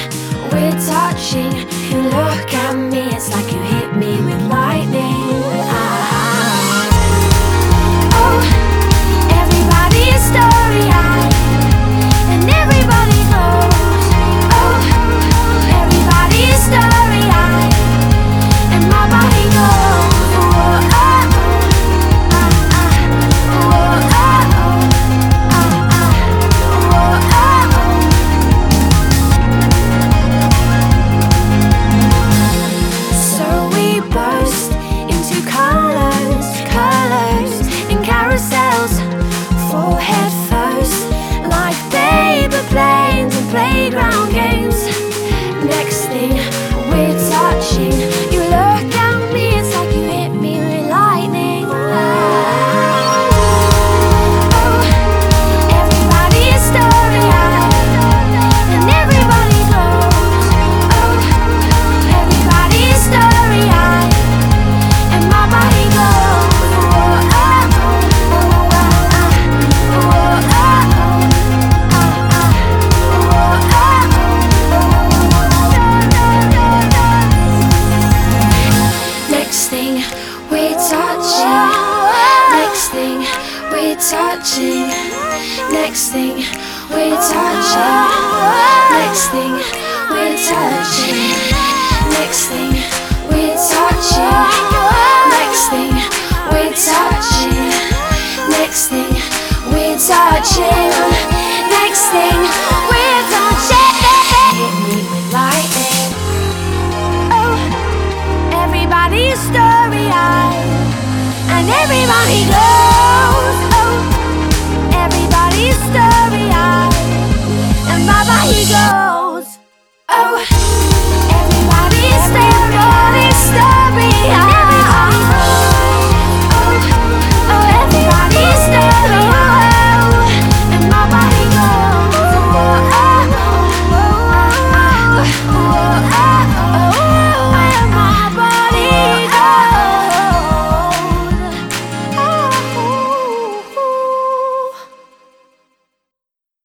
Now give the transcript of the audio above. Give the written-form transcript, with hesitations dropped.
we're touching. You look at me, it's like you hit me with lightning. Oh, everybody's story-eyed, and everybody knows. Oh, everybody's story-eyed, and my body goes. Head first, like paper planes and playground games. Next thing, we're touching. You look at me, it's like you hit me with lightning. Oh, everybody's story-eyed, and everybody knows. Oh, everybody's story-eyed, and my body goes. Next thing, we're touching. Next thing, we're touching. Next thing, we're touching. Next thing.